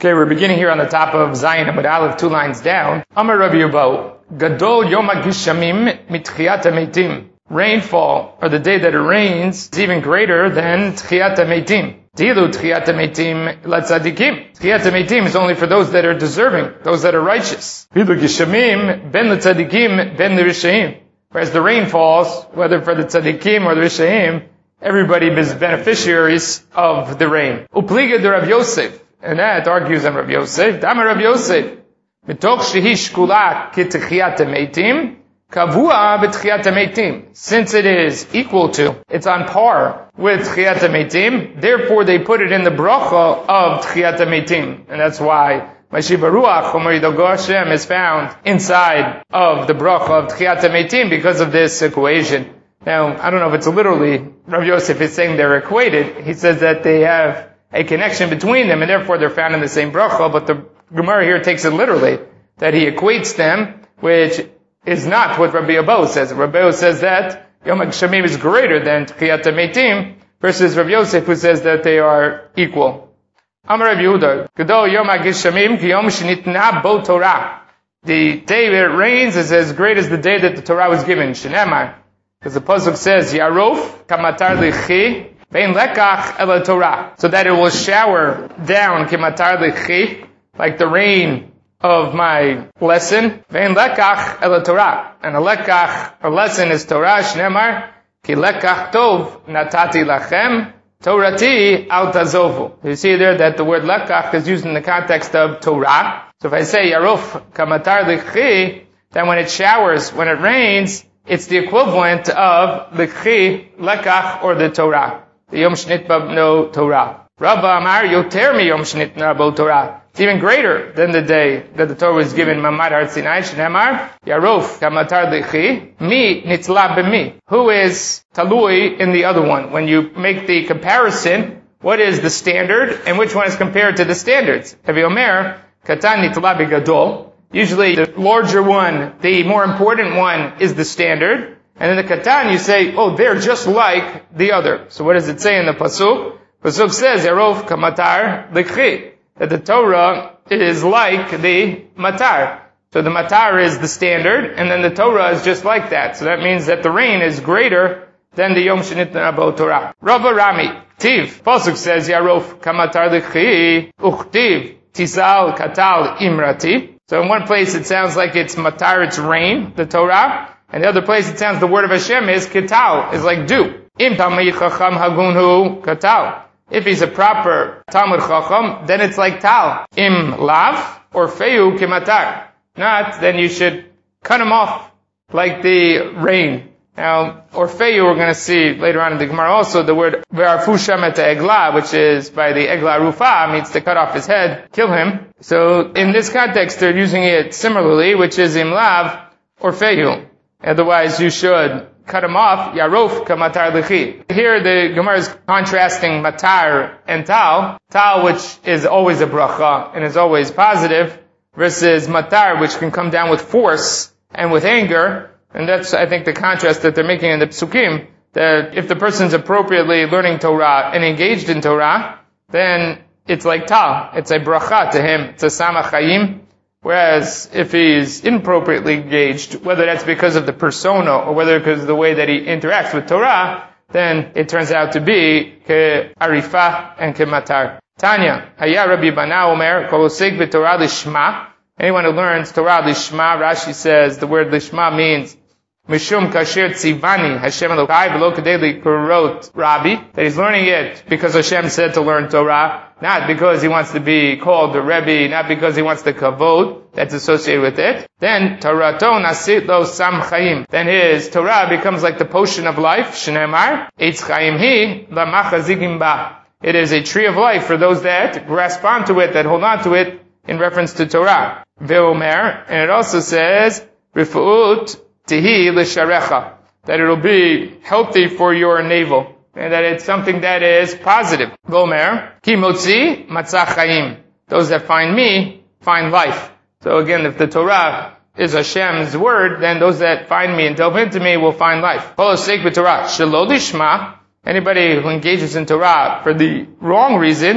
Okay, we're beginning here on the top of Zion Amud Aleph, 2 lines down. Amar Rabbi Yubau, Gadol Yom HaGishamim Mitchiyat HaMeitim. Rainfall, or the day that it rains, is even greater than Tchiyat HaMeitim. Dilu Tchiyat HaMeitim LaTzadikim. Tchiyat HaMeitim is only for those that are deserving, those that are righteous. Dilu Gishamim Ben LaTzadikim Ben LaRishaim. Whereas the rain falls, whether for the Tzadikim or the Rishaim, everybody is beneficiaries of the rain. Upliga de Rav Yosef. And that argues on Rav Yosef. Dama Rav Yosef. Mitoch shehi shkula kitchiyat meitim, kavua b'tchiyat meitim. Since it is equal to, it's on par with tchiyat meitim, therefore they put it in the bracha of tchiyat meitim. And that's why Mashiach Ruach Omer Yidogo Hashem is found inside of the bracha of tchiyat meitim because of this equation. Now, I don't know if it's literally, Rav Yosef is saying they're equated. He says that they have a connection between them, and therefore they're found in the same bracha, but the Gemara here takes it literally, that he equates them, which is not what Rabbi Yubau says. Rabbi Yubau says that Yom HaGishamim is greater than Tchiyat HaMeitim, versus Rav Yosef, who says that they are equal. Amar Rav Yehuda, Gadol Yom HaGishamim ki Yom Shenitna Bo Torah. The day that it rains is as great as the day that the Torah was given. Shenemar. Because the pasuk says, Yarof kamatar lichi vein lekach el Torah, so that it will shower down kamatar lichi, like the rain of my lesson. Vein lekach el Torah, and a lekach, or lesson, is Torah. Shnemar ki lekach tov natati lachem torati al tazovu. You see there that the word lekach is used in the context of Torah. So if I say Yarof kamatar lichi, then when it showers, when it rains, it's the equivalent of the Chi, Lekach, or the Torah. The Yom Shnitba no Torah. Rabba Amar Yoter mi Yom Shnitna bo Torah. It's even greater than the day that the Torah was given. Mamad Har Sinai Shnemar Yarof Kamatar Dechi Mi Nitzla B'mi. Who is Talui in the other one? When you make the comparison, what is the standard and which one is compared to the standards? Hevi Omer Katan Nitla B'Gadol. Usually the larger one, the more important one, is the standard. And in the Katan you say, oh, they're just like the other. So what does it say in the Pasuk? Pasuk says, Yarov kamatar l'chi, that the Torah is like the matar. So the matar is the standard, and then the Torah is just like that. So that means that the rain is greater than the Yom Shenitna Bo Torah. Rava Rami, Tiv. Pasuk says, Yarov kamatar l'chi, uchtiv, tisal katal imrati. So in one place it sounds like it's matar, it's rain, the Torah. And the other place it sounds the word of Hashem is ketal, is like dew. Im Talmid Chacham Hagunhu ketal. If he's a proper Talmud Chacham, then it's like tal. Im lav, or feu kematar. Not, then you should cut him off like the rain. Now, Orfeu, we're going to see later on in the Gemara also, the word Ve'arfusham et egla, which is by the egla rufa, means to cut off his head, kill him. So, in this context, they're using it similarly, which is imlav Orfeu. Otherwise, you should cut him off, Yarof kamatar lichi. Here, the Gemara is contrasting matar and tal. Tal, which is always a bracha, and is always positive, versus matar, which can come down with force and with anger. And that's, I think, the contrast that they're making in the Psukim, that if the person's appropriately learning Torah and engaged in Torah, then it's like tal. It's a bracha to him. It's a samach chayim. Whereas if he's inappropriately engaged, whether that's because of the persona or whether because of the way that he interacts with Torah, then it turns out to be ke arifa and ke matar. Tanya, Haya Rabbi Bana Omer, kol osek v'Torah lishma. Anyone who learns Torah lishma, Rashi says the word lishma means Mishum kasher tzivani Hashem Elokai v'lo kadei likurot Rabbi, that he's learning it because Hashem said to learn Torah, not because he wants to be called a Rebbe, not because he wants the kavod that's associated with it. Then Torato nasit lo sam chayim. Then his Torah becomes like the potion of life. Shneimar eitz chayim hi lamachazigim ba. It is a tree of life for those that grasp onto it, that hold on to it, in reference to Torah. Ve'omer, and it also says rifuut tihi l'sharecha, that it'll be healthy for your navel, and that it's something that is positive. Gomer, ki motzi matzah chayim. Those that find me, find life. So again, if the Torah is Hashem's word, then those that find me and delve into me will find life. Kol osek b'Torah shelo lishma. Anybody who engages in Torah for the wrong reasons,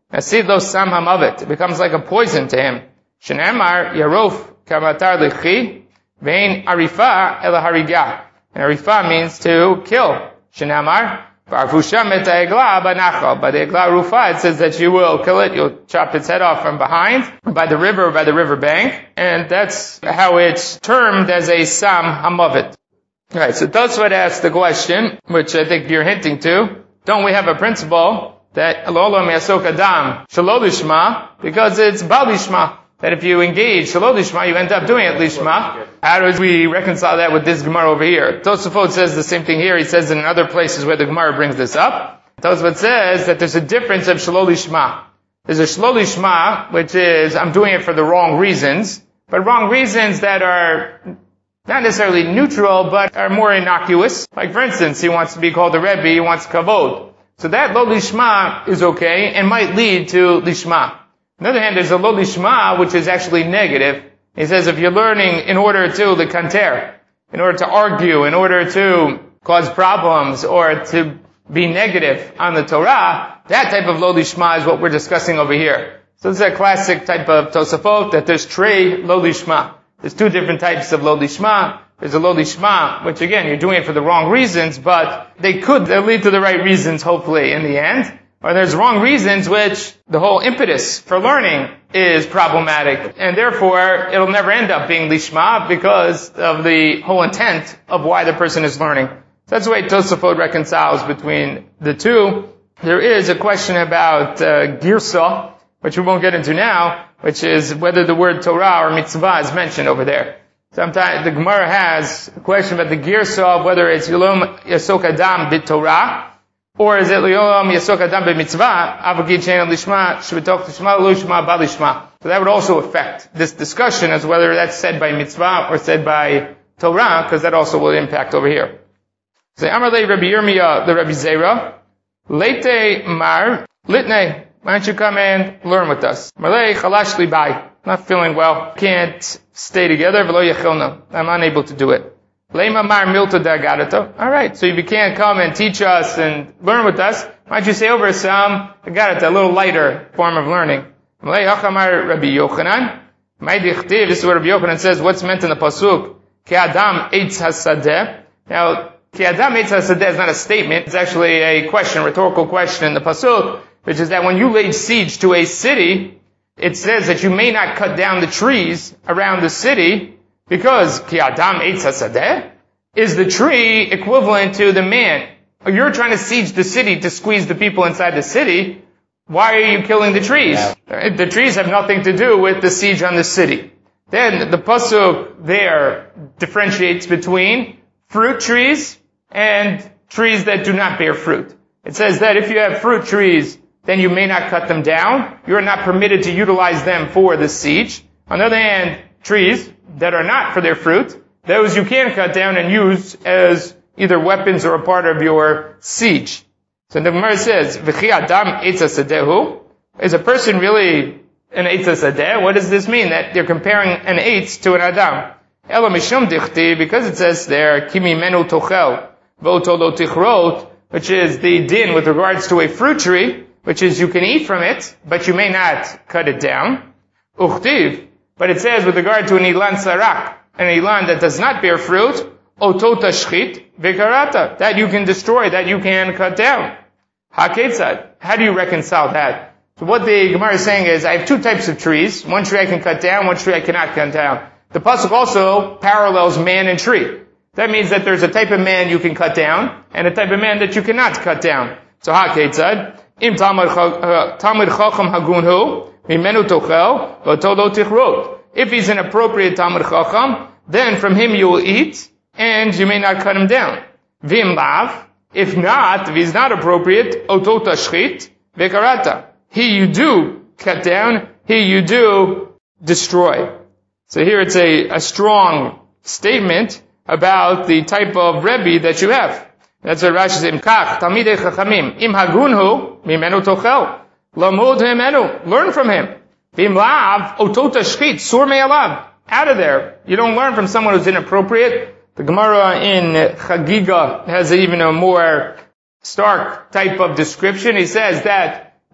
Asidlo sam hamavet. It becomes like a poison to him. Shenemar yarof kamatar lichi vein arifa el hariga. And arifa means to kill. Shenemar v'arfusham et ha'egla banachal. By the egla rufa, it says that you will kill it. You'll chop its head off from behind, by the river or by the river bank. And that's how it's termed as a sam hamavet. Alright, so Tosfot asks the question, which I think you're hinting to. Don't we have a principle that Alolam Yasok Adam Shelo Lishma, because it's Bal Lishma, that if you engage Shelo Lishma, you end up doing it Lishma. How do we reconcile that with this Gemara over here? Tosfot says the same thing here. He says in other places where the Gemara brings this up. Tosfot says that there's a difference of Shelo Lishma. There's a Shelo Lishma, which is I'm doing it for the wrong reasons, but wrong reasons that are not necessarily neutral, but are more innocuous. Like, for instance, he wants to be called a Rebbe, he wants kavod. So that lo lishma is okay, and might lead to lishma. On the other hand, there's a lo lishma, which is actually negative. He says if you're learning in order to lekanter, in order to argue, in order to cause problems, or to be negative on the Torah, that type of lo lishma is what we're discussing over here. So this is a classic type of Tosafot, that there's trei lo lishma. There's two different types of lo lishma. There's a lo lishma, which again, you're doing it for the wrong reasons, but they'll lead to the right reasons, hopefully, in the end. Or there's wrong reasons, which the whole impetus for learning is problematic, and therefore, it'll never end up being lishma because of the whole intent of why the person is learning. So that's the way Tosafot reconciles between the two. There is a question about girsa, which we won't get into now, which is whether the word Torah or mitzvah is mentioned over there. Sometimes the Gemara has a question about the girsa of whether it's Yolom Yasok Adam bit Torah, or is it Yolom Yasok Adam bit mitzvah, Avogid Shein Lishma, Shvitoch Lishma, Lushma, Balishma. So that would also affect this discussion as whether that's said by mitzvah or said by Torah, because that also will impact over here. So Amar Le Rabbi Yirmiyah, the Rabbi Zera, Leite Mar, Litnei. Why don't you come and learn with us? Malay chalash libai. Not feeling well. Can't stay together. V'lo yechilna. I'm unable to do it. Leima mar milta da'agadata. Alright, so if you can't come and teach us and learn with us, why don't you say over some agadata, a little lighter form of learning. Malay hachamar Rabbi Yochanan. Ma'dichtiv. This is what Rabbi Yochanan says. What's meant in the pasuk? Ki adam eitz hasadeh. Now, ki adam eitz hasadeh is not a statement. It's actually a question, rhetorical question in the pasuk, which is that when you laid siege to a city, it says that you may not cut down the trees around the city, because ki adam eitz hasadeh is the tree equivalent to the man. You're trying to siege the city to squeeze the people inside the city. Why are you killing the trees? The trees have nothing to do with the siege on the city. Then the pasuk there differentiates between fruit trees and trees that do not bear fruit. It says that if you have fruit trees, then you may not cut them down. You are not permitted to utilize them for the siege. On the other hand, trees that are not for their fruit, those you can cut down and use as either weapons or a part of your siege. So the Gemara says, V'chi adam eitz hasadehu. Is a person really an eitz hasadeh? What does this mean? That they're comparing an eitz to an adam. Elo mishum dichti, because it says there, Ki mimenu tochel, v'oto lo tichrot, which is the din with regards to a fruit tree, which is you can eat from it, but you may not cut it down. Uchtiv, but it says with regard to an ilan sarak, an ilan that does not bear fruit, oto tashchit v'karata, that you can destroy, that you can cut down. Haketzad, how do you reconcile that? So what the Gemara is saying is, I have two types of trees. One tree I can cut down, one tree I cannot cut down. The pasuk also parallels man and tree. That means that there's a type of man you can cut down, and a type of man that you cannot cut down. So haketzad, Im Talmud Chacham Hagunhu, Mimenu Tochel, V'oto lo tichrot. If he's an appropriate Talmud Chacham, then from him you will eat, and you may not cut him down. Vim lav, if not, if he's not appropriate, Oto tashchit, V'karata. He you do cut down, he you do destroy. So here it's a strong statement about the type of Rebbe that you have. That's what Rashi says, Kach, Talmidei Chachamim, Im Hagunhu, Mimenu Tochel, Lamod Himenu, learn from him. Vim Lav, Oto Tashchit, Sur Me'alav, out of there. You don't learn from someone who's inappropriate. The Gemara in Chagiga has even a more stark type of description. He says that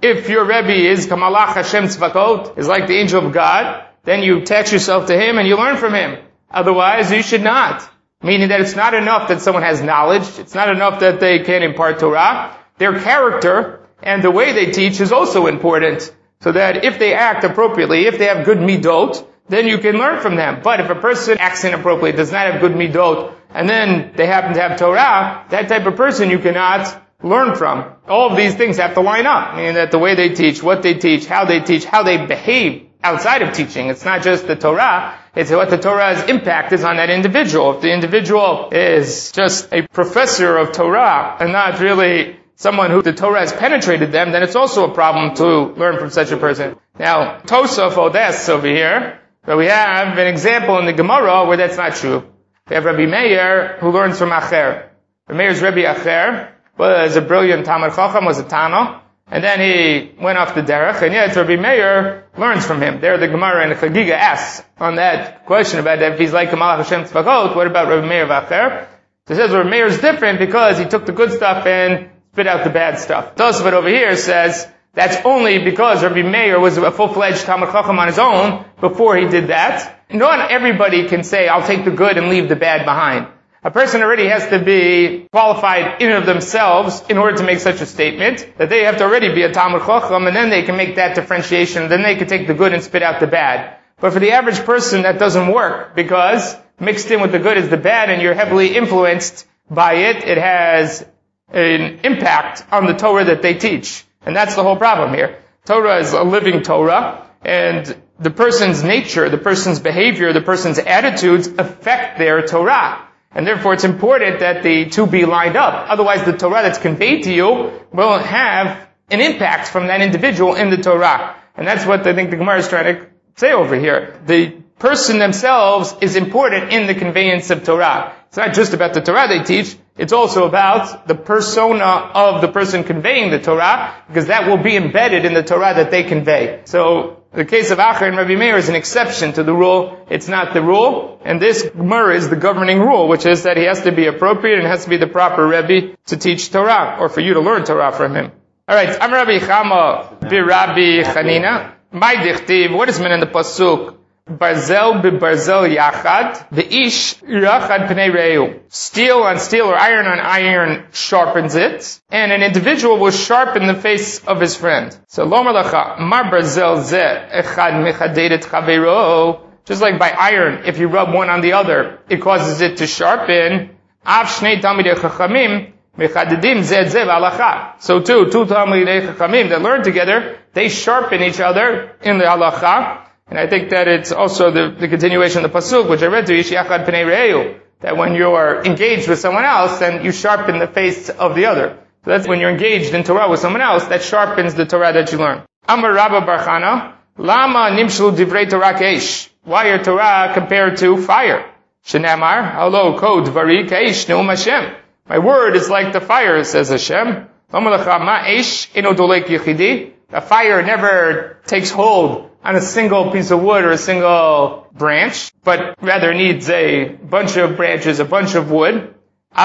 if your Rebbe is Kamalach Hashem Tzvakot, is like the angel of God, then you attach yourself to him and you learn from him. Otherwise, you should not. Meaning that it's not enough that someone has knowledge. It's not enough that they can impart Torah. Their character and the way they teach is also important. So that if they act appropriately, if they have good midot, then you can learn from them. But if a person acts inappropriately, does not have good midot, and then they happen to have Torah, that type of person you cannot learn from. All of these things have to line up. Meaning that the way they teach, what they teach, how they behave outside of teaching. It's not just the Torah, it's what the Torah's impact is on that individual. If the individual is just a professor of Torah and not really someone who the Torah has penetrated them, then it's also a problem to learn from such a person. Now, Tosaf Odes over here, but we have an example in the Gemara where that's not true. We have Rabbi Meir who learns from Acher. Rabbi Meir's Rabbi Acher was a brilliant Talmid Chacham, was a Tana, and then he went off the derech, and yet Rabbi Meir learns from him. There the Gemara in Chagiga asks on that question about that, if he's like Kamalach Hashem Tzvakot, what about Rabbi Meir Acher? So it says Rabbi Meir is different because he took the good stuff and spit out the bad stuff. Tosafot over here says that's only because Rabbi Meir was a full-fledged Talmid Chacham on his own before he did that. Not everybody can say, I'll take the good and leave the bad behind. A person already has to be qualified in and of themselves in order to make such a statement, that they have to already be a Talmid Chacham, and then they can make that differentiation, then they can take the good and spit out the bad. But for the average person, that doesn't work, because mixed in with the good is the bad, and you're heavily influenced by it. It has an impact on the Torah that they teach. And that's the whole problem here. Torah is a living Torah, and the person's nature, the person's behavior, the person's attitudes affect their Torah. And therefore it's important that the two be lined up. Otherwise the Torah that's conveyed to you will have an impact from that individual in the Torah. And that's what I think the Gemara is trying to say over here. The person themselves is important in the conveyance of Torah. It's not just about the Torah they teach, it's also about the persona of the person conveying the Torah, because that will be embedded in the Torah that they convey. So the case of Acher and Rabbi Meir is an exception to the rule. It's not the rule. And this Gemara is the governing rule, which is that he has to be appropriate and has to be the proper Rebbe to teach Torah, or for you to learn Torah from him. Alright, I'm Rabbi Chama Rabbi Chanina. My dichtiv, what is meant in the Pasuk? Barzel barzel yachad, the ish yachad pnei reu. Steel on steel or iron on iron sharpens it, and an individual will sharpen the face of his friend. So lo malacha mar barzel ze echad mechadedet chavero. Just like by iron, if you rub one on the other, it causes it to sharpen. Av shnei talmidei chachamim mechadedim ze ze v'halacha. So too, two talmidei chachamim that learn together, they sharpen each other in the halacha. And I think that it's also the continuation of the pasuk, which I read to you, Yachad Pnei Re'eu, that when you are engaged with someone else, then you sharpen the face of the other. So that's when you're engaged in Torah with someone else, that sharpens the Torah that you learn. Amar Rabba Bar Chana, Lama Nimshlu Divrei Torah Keish. Why are Torah compared to fire? Shenamar, Halo Ko Dvari Keish Neum Hashem. My word is like the fire, says Hashem. Lama Ma Eish Eno Dolek Yechidi. The fire never takes hold on a single piece of wood or a single branch, but rather needs a bunch of branches, a bunch of wood.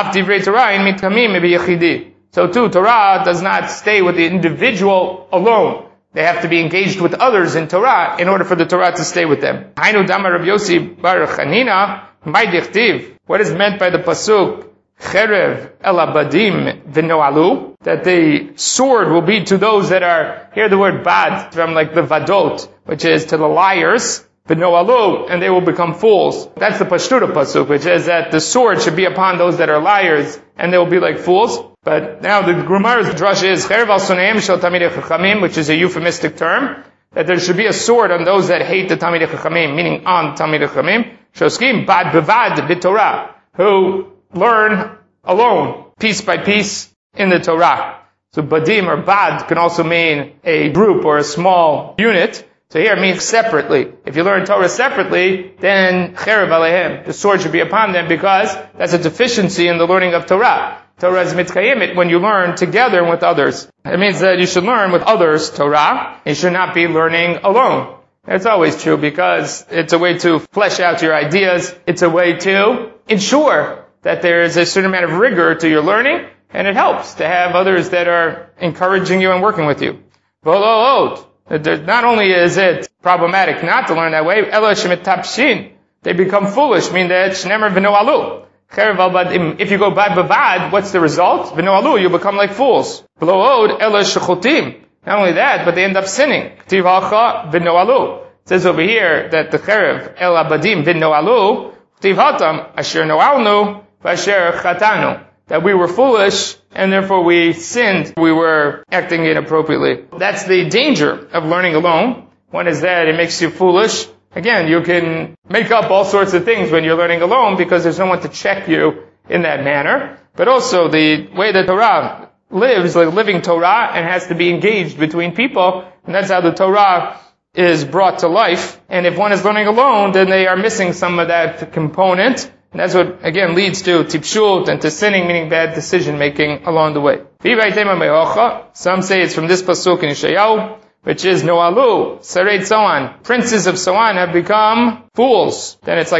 So too, Torah does not stay with the individual alone. They have to be engaged with others in Torah in order for the Torah to stay with them. What is meant by the pasuk? Cherev elabadim v'noalu, that the sword will be to those that are, here the word bad, from like the vadot, which is to the liars, v'noalu, and they will become fools. That's the Pashtuta pasuk, which is that the sword should be upon those that are liars, and they will be like fools. But now the Gemara's drush is, Cherev al suneim shel tamidei chachamim, which is a euphemistic term, that there should be a sword on those that hate the tamidei chachamim, meaning on tamidei chachamim, shoskim bad bevad b'torah, who learn alone, piece by piece, in the Torah. So badim or bad can also mean a group or a small unit. So here it means separately. If you learn Torah separately, then cherev alehem, the sword should be upon them, because that's a deficiency in the learning of Torah. Torah is mitkayimit when you learn together with others. It means that you should learn with others Torah. You should not be learning alone. That's always true, because it's a way to flesh out your ideas. It's a way to ensure that there is a certain amount of rigor to your learning, and it helps to have others that are encouraging you and working with you. V'lo od. Not only is it problematic not to learn that way, ela shemitapshin. They become foolish, meaning that shnemer v'no alu. If you go bad bavad, what's the result? V'no alu, you become like fools. V'lo od, ela shechotim. Not only that, but they end up sinning. K'tiv hacha v'no alu. It says over here that the cherev el abadim v'no alu. K'tiv hatam asher no'alnu v'asher chatanu. That we were foolish, and therefore we sinned. We were acting inappropriately. That's the danger of learning alone. One is that it makes you foolish. Again, you can make up all sorts of things when you're learning alone because there's no one to check you in that manner. But also the way that Torah lives, like living Torah, and has to be engaged between people, and that's how the Torah is brought to life. And if one is learning alone, then they are missing some of that component. And that's what, again, leads to tipshut and to sinning, meaning bad decision-making along the way. Some say it's from this pasuk in Yeshayahu, which is Noalu, Sareit Soan. Princes of Soan have become fools. Then it's like ...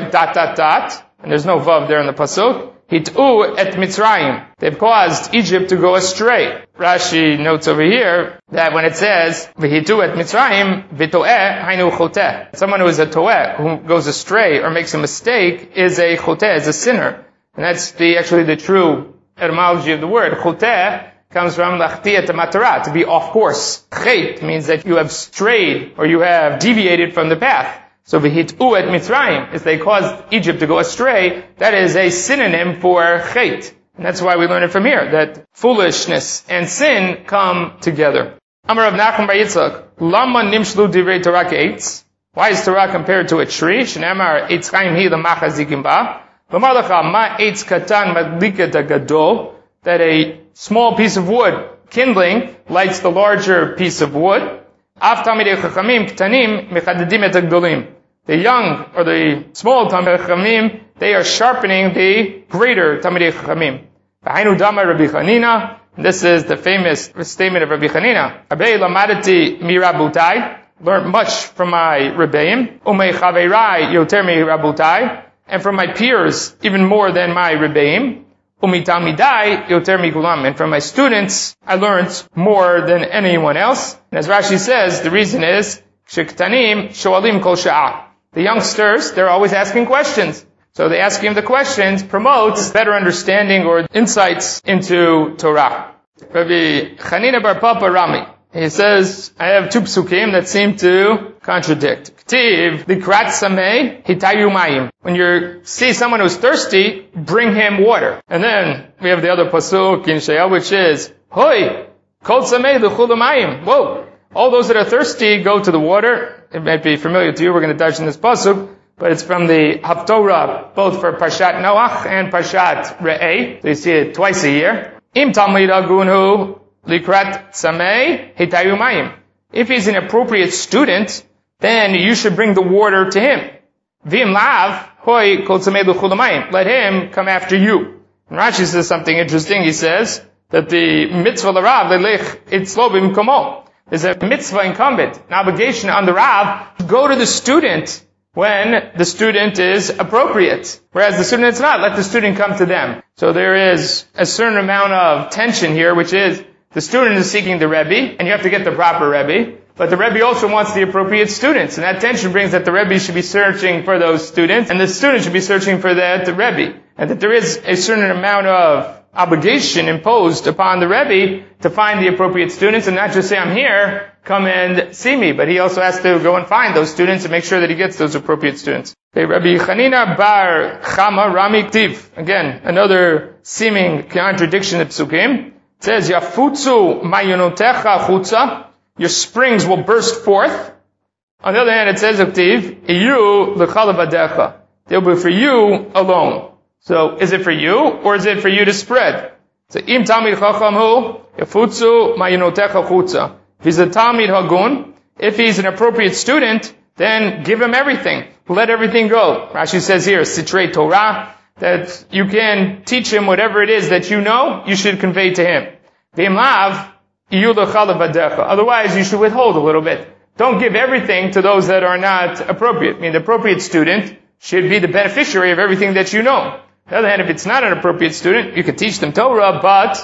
and there's no vav there in the pasuk. Hit'u et Mitzrayim. They've caused Egypt to go astray. Rashi notes over here that when it says, V'hit'u et Mitzrayim, v'to'eh hainu choteh. Someone who is a to'eh, who goes astray or makes a mistake, is a choteh, is a sinner. And that's actually the true etymology of the word. Choteh comes from lachti et matara, to be off course. Chet means that you have strayed or you have deviated from the path. So v'hit'u et Mitzrayim, if they caused Egypt to go astray, that is a synonym for chet. And that's why we learn it from here, that foolishness and sin come together. Amar Rav Nachman bar Yitzchak, Lama nimshlu divrei Torah ke'etz? Why is Torah compared to a tree? Shneamar eitz chaim hi l'machazikim ba. V'amar lecha ma eitz katan madliket hagadol, that a small piece of wood, kindling, lights the larger piece of wood. Av tamidei chachamim ktanim mechadedim et hagdolim. The young, or the small Talmidei Chachamim, they are sharpening the greater Talmidei Chachamim. V'hainu dama Rabbi Chanina, this is the famous statement of Rabbi Chanina. Abei lamadati mi rabutai, learned much from my Rebbeim. Umei chaveirai yoter mi rabutai, and from my peers, even more than my Rebbeim. Umi talmidai yoter mi kulam, and from my students, I learned more than anyone else. And as Rashi says, the reason is, shektanim shoalim kol sha'ah. The youngsters, they're always asking questions. So the asking of the questions promotes better understanding or insights into Torah. Rabbi Chanina bar Papa Rami, he says, I have two psukim that seem to contradict. K'tiv, likrat sameh, hitayu mayim. When you see someone who's thirsty, bring him water. And then we have the other pasuk in Yeshayahu, which is, hoi, kol sameh l'chul mayim. Whoa. All those that are thirsty go to the water. It might be familiar to you. We're going to touch in this pasuk, but it's from the Haftorah, both for Parshat Noach and Parshat Re'eh. So you see it twice a year. Im talmid agunhu likrat sameh hitayu mayim. If he's an appropriate student, then you should bring the water to him. V'im lav hoi kol sameh l'chul mayim. Let him come after you. And Rashi says something interesting. He says that the mitzvah l'rav lelech itzlo b'mkomo. There's a mitzvah incumbent, an obligation on the Rav to go to the student when the student is appropriate. Whereas the student is not. Let the student come to them. So there is a certain amount of tension here, which is the student is seeking the Rebbe, and you have to get the proper Rebbe. But the Rebbe also wants the appropriate students. And that tension brings that the Rebbe should be searching for those students, and the student should be searching for that Rebbe. And that there is a certain amount of obligation imposed upon the Rebbe to find the appropriate students and not just say, I'm here, come and see me. But he also has to go and find those students and make sure that he gets those appropriate students. Okay, Rabbi Chanina bar Chama Rami Ktiv. Again, another seeming contradiction of Psukim. It says, Yafutzu mayonotecha chutza. Your springs will burst forth. On the other hand, it says, Ktiv, Iyu l'chalabadecha. They'll be for you alone. So, is it for you, or is it for you to spread? So, im talmid chacham hu, yafutzu ma'yinotecha chutza. If he's a talmid hagun, if he's an appropriate student, then give him everything. Let everything go. Rashi says here, sitrei Torah, that you can teach him whatever it is that you know, you should convey to him. V'im lav, iyu l'chalabadecha. Otherwise, you should withhold a little bit. Don't give everything to those that are not appropriate. I mean, the appropriate student should be the beneficiary of everything that you know. On the other hand, if it's not an appropriate student, you can teach them Torah, but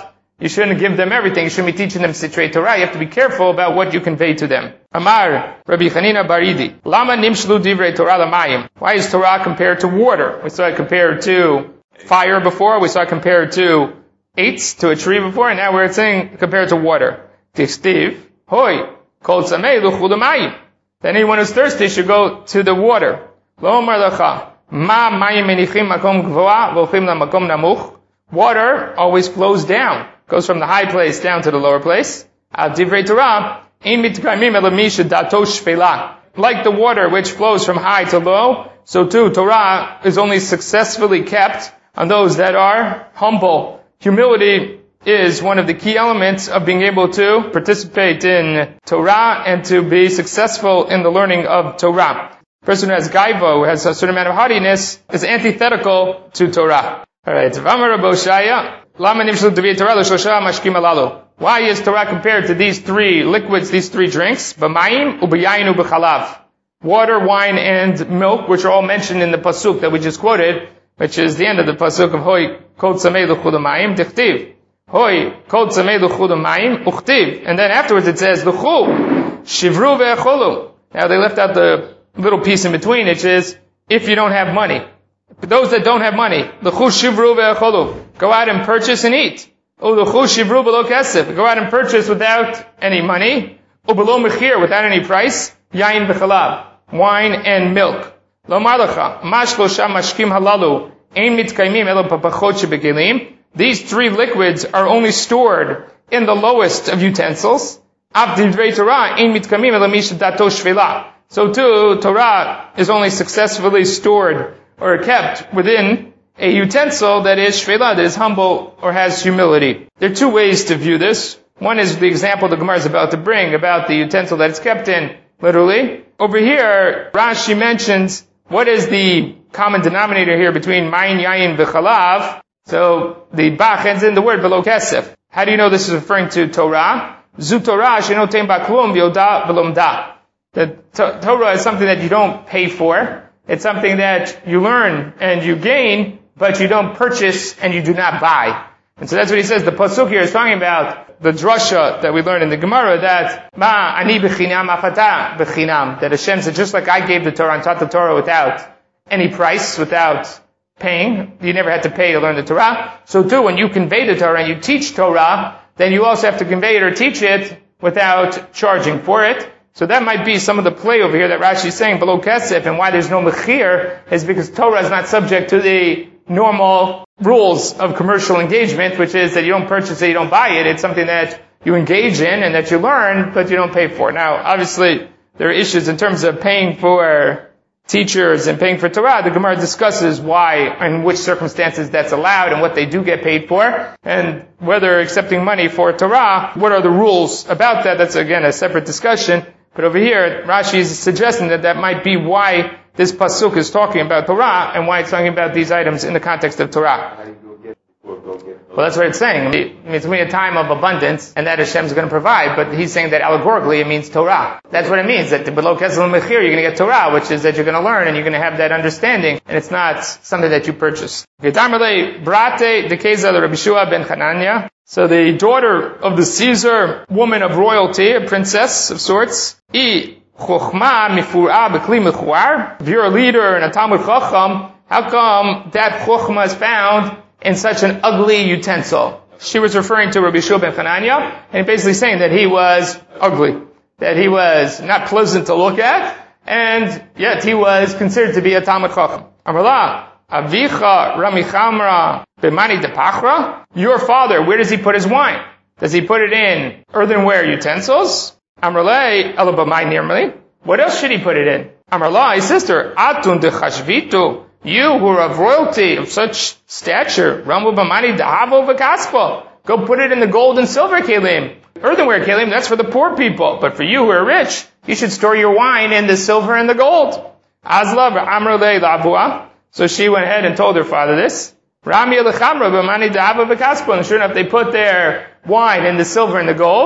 you shouldn't give them everything. You shouldn't be teaching them Sitrei Torah. You have to be careful about what you convey to them. Amar, Rabbi Chanina Baridi, Lama nimshlu divrei Torah lamayim. Why is Torah compared to water? We saw it compared to fire before. We saw it compared to eights, to a tree before. And now we're saying compared to water. Tichtiv, hoi, kol tzamei luchu lamayim. Then anyone who's thirsty should go to the water. Lo omar lecha, ma mayim menichim makom gvoa, volchim la makom namuch. Water always flows down. Goes from the high place down to the lower place. Al divrei Torah, ein mitkaimim ela mi shedato shvela. Like the water which flows from high to low, so too Torah is only successfully kept on those that are humble. Humility is one of the key elements of being able to participate in Torah and to be successful in the learning of Torah. A person who has gaiva, who has a certain amount of haughtiness, is antithetical to Torah. Alright, why is Torah compared to these three liquids, these three drinks? B'mayim, u'b'yayin, u'b'chalav. Water, wine, and milk, which are all mentioned in the pasuk that we just quoted, which is the end of the pasuk of Hoi kol tzamei l'chud ha'mayim, dichtiv. Hoi kol tzamei l'chud ha'mayim, uchtiv. And then afterwards it says, l'chu, shivru ve'echolu. Now they left out the little piece in between, which is, if you don't have money. For those that don't have money, l'chu shivru ve'echolu. Go out and purchase and eat. L'chu shivru below kesef. Go out and purchase without any money. Below mechir, without any price. Yain v'chalav. Wine and milk. Lo marlacha, mashlo sham mashkim halalu, ein mitkaimim elo papachot shebekelim. These three liquids are only stored in the lowest of utensils. Av divrei Torah, ein mitkaimim elo mi shedato shvela. So too, Torah is only successfully stored or kept within a utensil that is shvela, that is humble or has humility. There are two ways to view this. One is the example the Gemara is about to bring about the utensil that it's kept in, literally. Over here, Rashi mentions what is the common denominator here between mayin, yayin, v'chalav. So the bach ends in the word below kesef. How do you know this is referring to Torah? Zu Torah shenotem baklum v'yoda v'lomda. The Torah is something that you don't pay for. It's something that you learn and you gain, but you don't purchase and you do not buy. And so that's what he says. The pasuk here is talking about the drasha that we learned in the Gemara, that ma ani bechinam afata bechinam, that Hashem said, just like I gave the Torah and taught the Torah without any price, without paying, you never had to pay to learn the Torah. So too, when you convey the Torah and you teach Torah, then you also have to convey it or teach it without charging for it. So that might be some of the play over here that Rashi is saying below kesef, and why there's no mechir is because Torah is not subject to the normal rules of commercial engagement, which is that you don't purchase it, you don't buy it. It's something that you engage in and that you learn, but you don't pay for. Now, obviously, there are issues in terms of paying for teachers and paying for Torah. The Gemara discusses why and which circumstances that's allowed and what they do get paid for, and whether accepting money for Torah, what are the rules about that. That's, again, a separate discussion. But over here, Rashi is suggesting that that might be why this pasuk is talking about Torah and why it's talking about these items in the context of Torah. Well, that's what it's saying. It's going to be a time of abundance, and that Hashem is going to provide, but he's saying that allegorically it means Torah. That's what it means, that below Kesel Mechir you're going to get Torah, which is that you're going to learn and you're going to have that understanding, and it's not something that you purchase. So the daughter of the Caesar, woman of royalty, a princess of sorts, if you're a leader and a Talmud Chacham, how come that Chokhmah is found in such an ugly utensil? She was referring to Rabbi Shua ben Chananya, and basically saying that he was ugly, that he was not pleasant to look at, and yet he was considered to be a Talmud Chacham. Amrullah, Avicha Rami Chamra B'mani Depachra? Your father, where does he put his wine? Does he put it in earthenware utensils? Amrullah, Elabamai Nirmali. What else should he put it in? Amrullah, his sister, Atun de Chashvitu. You who are of royalty, of such stature, Ramu B'mani Dahavo V'Kaspa. Go put it in the gold and silver kelim. Earthenware kelim, that's for the poor people. But for you who are rich, you should store your wine in the silver and the gold. Azla Amrullah Lavua. So she went ahead and told her father this. Rami Elechamra B'mani Dahavo V'Kaspa. And sure enough, they put their wine in the silver and the gold.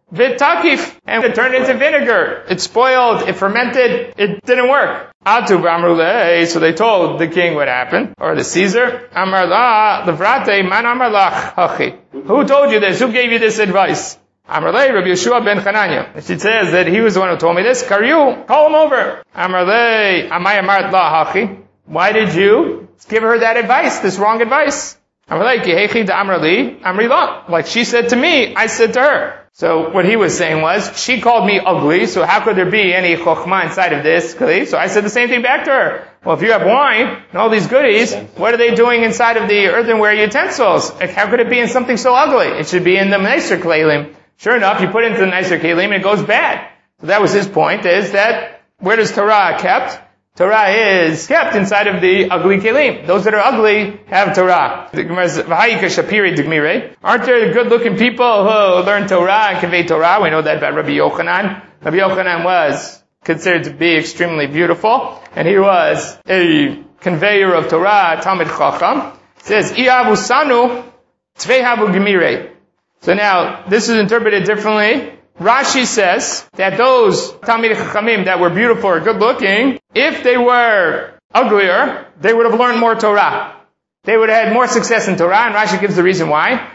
V'takif, and it turned into vinegar. It spoiled, it fermented, it didn't work. Atu b'amrulei, so they told the king what happened, or the Caesar. Amar la, levrate, man amar lach, hachi. Who told you this? Who gave you this advice? Amar le, Rabbi Yeshua ben Chananya. She says that he was the one who told me this. Karyu, call him over. Amar le, amay amart la, hachi. Why did you give her that advice, this wrong advice? Amar le, ki hechi da amar li, amri la. Like she said to me, I said to her. So what he was saying was, she called me ugly, so how could there be any chokhmah inside of this? So I said the same thing back to her. Well, if you have wine and all these goodies, what are they doing inside of the earthenware utensils? How could it be in something so ugly? It should be in the nicer kelim. Sure enough, you put it into the nicer kelim and it goes bad. So that was his point, is that where does Torah kept? Torah is kept inside of the ugly kelim. Those that are ugly have Torah. The Gemara says, aren't there good-looking people who learn Torah and convey Torah? We know that about Rabbi Yochanan. Rabbi Yochanan was considered to be extremely beautiful, and he was a conveyor of Torah, Talmid Chacham. It says, Iavu Sanu, Tvehavu Gemirei. So now, this is interpreted differently. Rashi says that those Talmid Chachamim that were beautiful or good looking, if they were uglier, they would have learned more Torah. They would have had more success in Torah, and Rashi gives the reason why.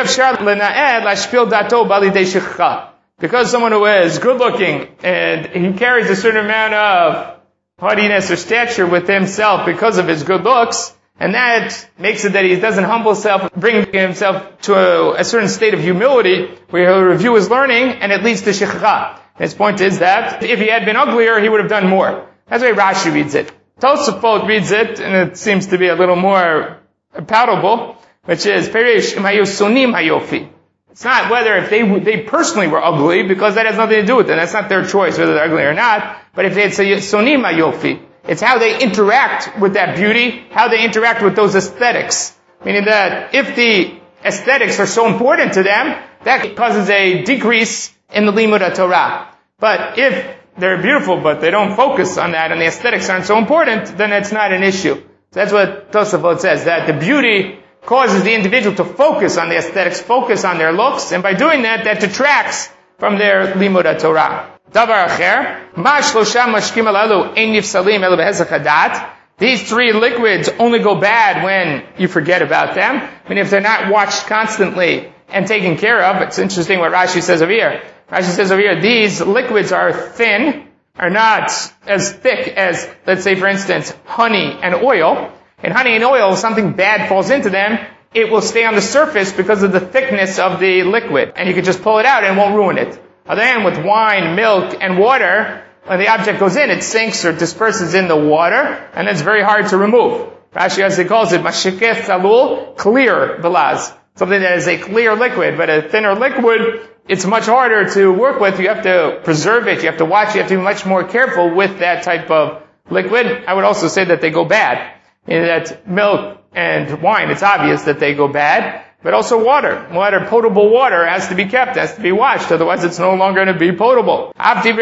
Because someone who is good looking and he carries a certain amount of haughtiness or stature with himself because of his good looks, and that makes it that he doesn't humble himself, bring himself to a certain state of humility where he'll review his learning, and it leads to shikha. His point is that if he had been uglier, he would have done more. That's the way Rashi reads it. Tosafot reads it, and it seems to be a little more palatable, which is Perish Imayu Sunim Hayofi. It's not whether if they personally were ugly, because that has nothing to do with it. That's not their choice whether they're ugly or not. But if it's a Sunim Hayofi, it's how they interact with that beauty, how they interact with those aesthetics. Meaning that if the aesthetics are so important to them, that causes a decrease in the Limud Torah. But if they're beautiful, but they don't focus on that, and the aesthetics aren't so important, then it's not an issue. So that's what Tosafot says, that the beauty causes the individual to focus on the aesthetics, focus on their looks, and by doing that, that detracts from their Limud Torah. Davar acher, ma shlosha mashkim alalu ein nifsalim elu behezach hadat. These three liquids only go bad when you forget about them. I mean, if they're not watched constantly and taken care of, it's interesting what Rashi says over here. Rashi says over here, these liquids are thin, are not as thick as, let's say for instance, honey and oil. In honey and oil, if something bad falls into them, it will stay on the surface because of the thickness of the liquid. And you can just pull it out and it won't ruin it. Other than with wine, milk, and water, when the object goes in, it sinks or disperses in the water, and it's very hard to remove. Rashi, as he calls it, mashikeh salul, clear belaz. Something that is a clear liquid, but a thinner liquid, it's much harder to work with. You have to preserve it, you have to watch it, you have to be much more careful with that type of liquid. I would also say that they go bad. In that milk and wine, it's obvious that they go bad. But also water. Potable water has to be kept, has to be washed, otherwise it's no longer going to be potable.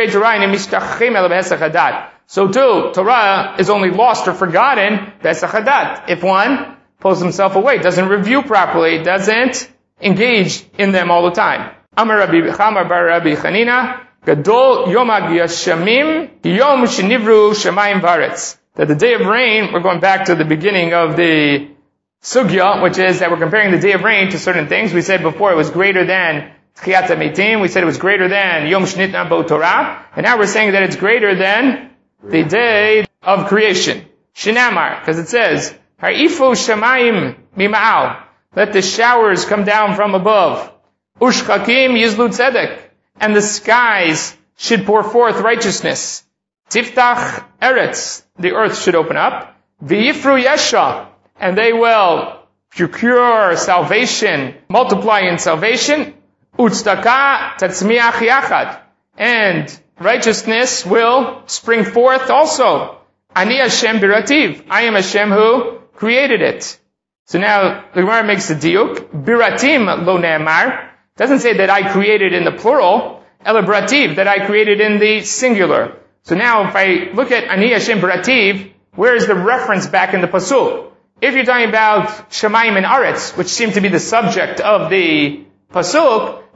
So too, Torah is only lost or forgotten, if one pulls himself away, doesn't review properly, doesn't engage in them all the time. Amar Rabbi bar Rabbi Chanina, Gadol Yom HaGyashamim, Yom Shenivru Shemayim Varetz. That the day of rain, we're going back to the beginning of the Sugya, which is that we're comparing the day of rain to certain things. We said before it was greater than Tchiyat HaMeitim. We said it was greater than Yom Shnitna Bo Torah. And now we're saying that it's greater than the day of creation. Shinamar, because it says, Harifu Shamayim Mima'al. Let the showers come down from above. Ushchakim Yizlu Tzedek. And the skies should pour forth righteousness. Tiftach Eretz. The earth should open up. V'yifru Yesha. And they will procure salvation, multiply in salvation. Utzdaka tatzmiach yachad. And righteousness will spring forth also. Ani Hashem birativ. I am Hashem who created it. So now the Gemara makes a diuk. Biratim lo ne'amar. Doesn't say that I created in the plural. Ela birativ, that I created in the singular. So now if I look at Ani Hashem birativ, where is the reference back in the pasuk? If you're talking about Shemayim and Aretz, which seem to be the subject of the pasuk,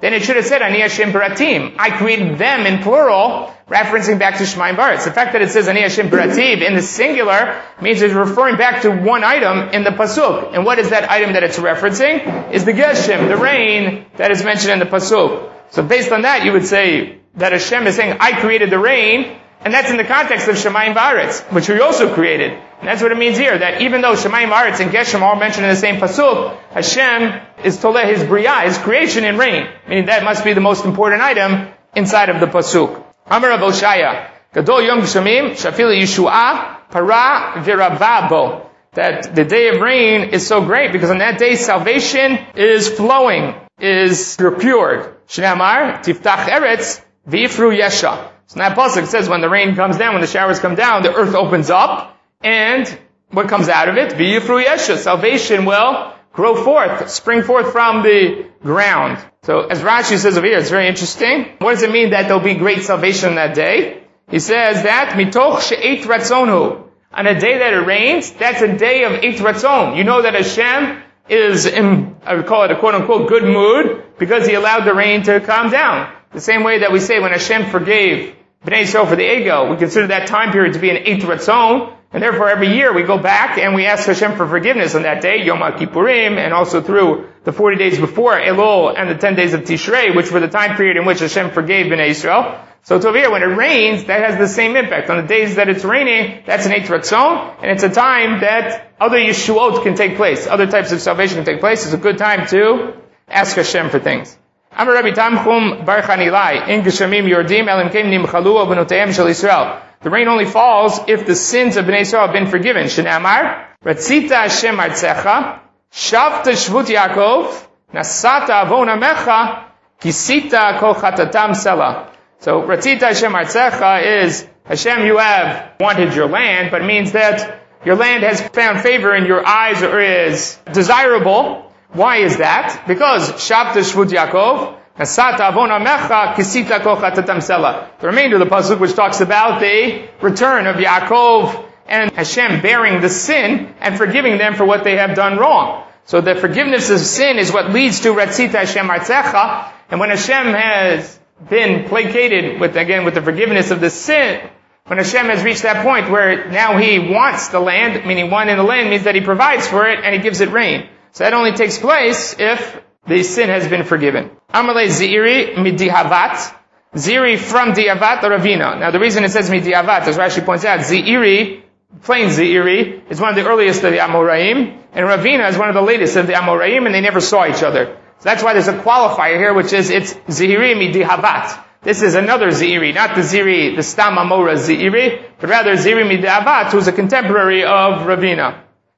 then it should have said, Ani Hashem Baratim. I created them in plural, referencing back to Shemayim V'Aretz. The fact that it says Ani Hashem Barativ in the singular means it's referring back to one item in the pasuk. And what is that item that it's referencing? Is the Geshem, the rain that is mentioned in the pasuk. So based on that, you would say that Hashem is saying, I created the rain, and that's in the context of Shemayim V'Aretz, which we also created. And that's what it means here, that even though Shemayim V'Aretz and Geshem are all mentioned in the same pasuk, Hashem is toleh his Briyah, his creation in rain. Meaning that must be the most important item inside of the pasuk. Amar Rav Oshaya, Gadol Yom Geshamim, Shafil Yeshua, Para Viravabo. That the day of rain is so great because on that day salvation is flowing, is procured. Shnei Tiftach Eretz, V'Yifru Yesha. So in that pasuk it says when the rain comes down, when the showers come down, the earth opens up, and what comes out of it? V'Yifru Yesha. Salvation will grow forth, spring forth from the ground. So as Rashi says over here, it's very interesting. What does it mean that there'll be great salvation on that day? He says that, Mitoch she'et ratzonhu. On a day that it rains, that's a day of et ratzon. You know that Hashem is in, I would call it a quote-unquote good mood, because He allowed the rain to calm down. The same way that we say when Hashem forgave Bnei Yisrael for the Ego, we consider that time period to be an et ratzon, and therefore every year we go back and we ask Hashem for forgiveness on that day, Yom HaKippurim, and also through the 40 days before Elul and the 10 days of Tishrei, which were the time period in which Hashem forgave Bnei Yisrael. So Tovia, when it rains, that has the same impact. On the days that it's raining, that's an et ratzon, and it's a time that other Yeshuot can take place. Other types of salvation can take place. It's a good time to ask Hashem for things. Amar Rabbi Tamchum Bar Chanilai, In Geshamim Yordim Elim Kem Nimchalu Avnoteim Shel Yisrael. The rain only falls if the sins of Bnei Yisrael have been forgiven. Shnei Ratzita Hashem Artzecha, Shavta Shvut Yaakov, Nasata Avon Amecha, Kisita Kol Chatatam Sela. So, Ratzita Hashem Artzecha is, Hashem, you have wanted your land, but it means that your land has found favor in your eyes or is desirable. Why is that? Because, Shavta Shvut Yaakov, Nasata Avon Amecha, Kisita Kol Chatatam Sela. The remainder of the pasuk, which talks about the return of Yaakov and Hashem bearing the sin and forgiving them for what they have done wrong. So the forgiveness of sin is what leads to Ratzita Hashem Artzecha, and when Hashem has been placated with the forgiveness of the sin, when Hashem has reached that point where now He wants the land, meaning one in the land means that He provides for it and He gives it rain. So that only takes place if the sin has been forgiven. Amalei Ziri midihavat. Ziri from dihavat or Ravina. Now the reason it says midihavat, as Rashi points out, Ziri, plain Ziri, is one of the earliest of the Amoraim, and Ravina is one of the latest of the Amoraim, and they never saw each other. So that's why there's a qualifier here, which is it's Ziri midihavat. This is another Ziri, not the Ziri, the Stam Amora Ziri, but rather Ziri midihavat, who's a contemporary of Ravina.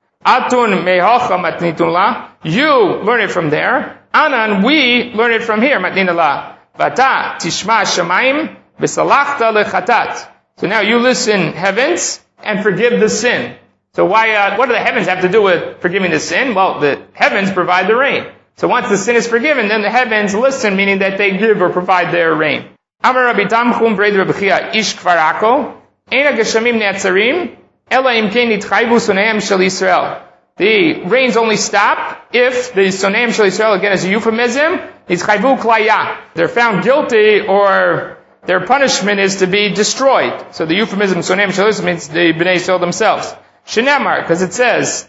Atun mehocha matnitun la. You learn it from there. Anan, we learn it from here. Matnina la. Vata tishma shamayim b'salachta lechatat. So now you listen, heavens, and forgive the sin. So why? What do the heavens have to do with forgiving the sin? Well, the heavens provide the rain. So once the sin is forgiven, then the heavens listen, meaning that they give or provide their rain. Amar Rabbi Tamchum Breid Rabbi Chia Ish Kvarako Eina Geshamim Ne'atzarim Ela Imkein Nitchayvu Soneim Shel Yisrael. The rains only stop if the Soneim Shel Yisrael, again as a euphemism, Nitchayvu Klaya. They're found guilty or their punishment is to be destroyed. So the euphemism Soneim Shel Yisrael means the Bnei Yisrael themselves. Shenemar, because it says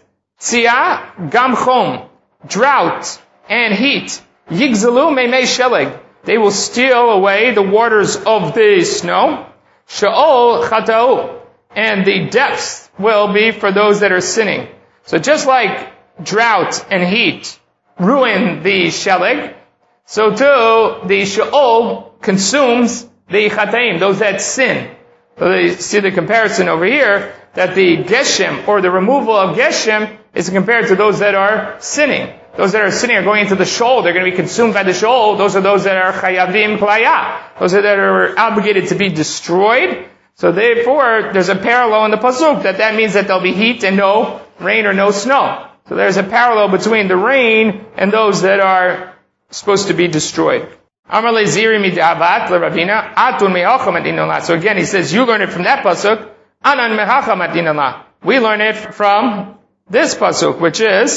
Tzia Gam Chom, drought and heat. Yigzalu Meimei Sheleg. They will steal away the waters of the snow. Sha'ol Chata'u. And the depths will be for those that are sinning. So just like drought and heat ruin the Sheleg, so too the Sha'ol consumes the Chata'im, those that sin. So you see the comparison over here, that the Geshem, or the removal of Geshem, is compared to those that are sinning. Those that are sinning are going into the Sheol. They're going to be consumed by the Sheol. Those are those that are Chayavim Klaya. Those are that are obligated to be destroyed. So therefore, there's a parallel in the Pasuk that means that there'll be heat and no rain or no snow. So there's a parallel between the rain and those that are supposed to be destroyed. Amar le'ziri midavat le'ravina atun me'acha madinala. So again, he says, you learn it from that Pasuk. Anan me'acha madinala. We learn it from this Pasuk, which is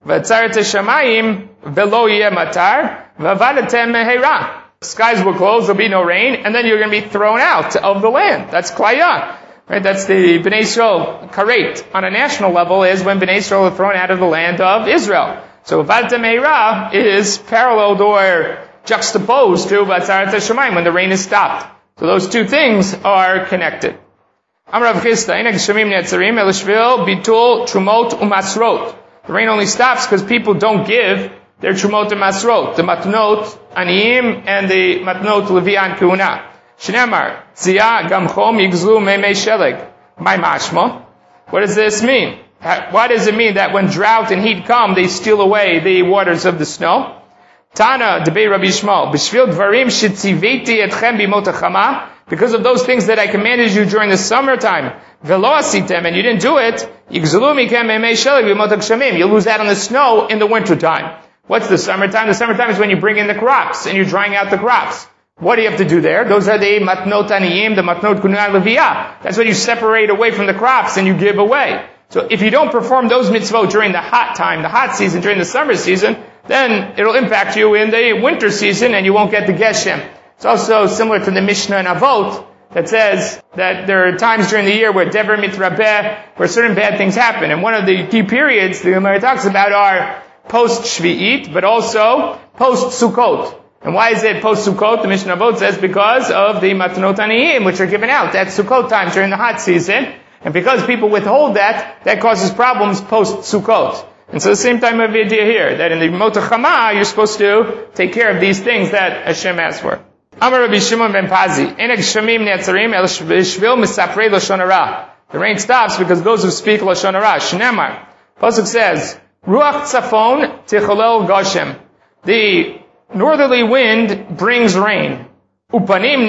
v'atzaret hashamayim v'lo yeh matar v'avadatem meheira. Skies will close, there'll be no rain, and then you're going to be thrown out of the land. That's klaya. Right? That's the Bnei Yisrael karet. On a national level is when Bnei Yisrael are thrown out of the land of Israel. So v'avadatem meheira is paralleled or juxtaposed to v'atzaret hashamayim when the rain is stopped. So those two things are connected. Amar Rav Chisda, Ein Geshamim Netzarim Elishvil Bitul Trumot Umasrot. The rain only stops because people don't give their Trumot and Masrot, the Matnot Aniyim and the Matnot Levian Kuna. Shneimar Tzia Gamchom Yigzlu Meimei Sheleg. My mashma. What does this mean? Why does it mean that when drought and heat come, they steal away the waters of the snow? Tana Debei Rabbi Shmuel B'shvil Dvarim Shetziveti Etchem Bimot HaChama. Because of those things that I commanded you during the summertime, velo asitem, and you didn't do it, yigzulu mikem meimei sheleg b'mot hagshamim. You'll lose out on the snow in the wintertime. What's the summertime? The summertime is when you bring in the crops, and you're drying out the crops. What do you have to do there? Those are the matnot aniyim, the matnot kunah leviyah. That's when you separate away from the crops and you give away. So if you don't perform those mitzvot during the hot time, the hot season, during the summer season, then it'll impact you in the winter season and you won't get the geshem. It's also similar to the Mishnah in Avot that says that there are times during the year where Dever Mitrabeh, where certain bad things happen. And one of the key periods the Gemara talks about are post-Shvi'it, but also post-Sukkot. And why is it post-Sukkot? The Mishnah Avot says because of the Matnot Aniyim, which are given out. That's Sukkot time during the hot season. And because people withhold that causes problems post-Sukkot. And so the same type of idea here, that in the Bimot HaChama, you're supposed to take care of these things that Hashem asked for. Amar Rabbi Shimon ben Pazi, Ein Geshamim Netzarim El Shvil Misaprei Lashon Hara. The rain stops because those who speak Lashon Hara. Shneimar. Pasuk says, Ruach Tzafon Ticholel Goshem. The northerly wind brings rain. Upanim